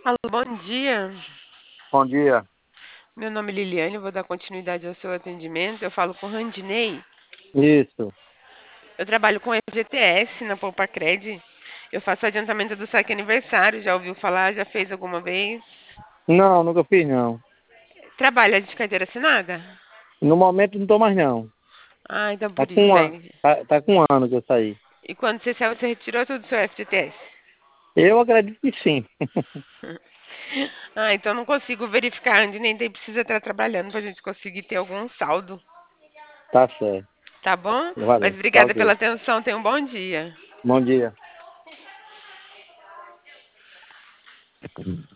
Alô, bom dia. Bom dia. Meu nome é Liliane, eu vou dar continuidade ao seu atendimento. Eu falo com o Randinei. Isso. Eu trabalho com FGTS na Poupacred. Eu faço adiantamento do saque aniversário. Já ouviu falar? Já fez alguma vez? Não, nunca fiz não. Trabalha de carteira assinada? No momento não tô mais não. Ah, então Tá por com isso um ano, aí. tá com um ano que eu saí. E quando você saiu, você retirou tudo do seu FGTS? Eu acredito que sim. Ah, então não consigo verificar, Randinei. Nem precisa estar trabalhando pra gente conseguir ter algum saldo. Tá certo. Tá bom? Mas Valeu. Tá obrigada pela ok. atenção. Tenha um bom dia. Bom dia.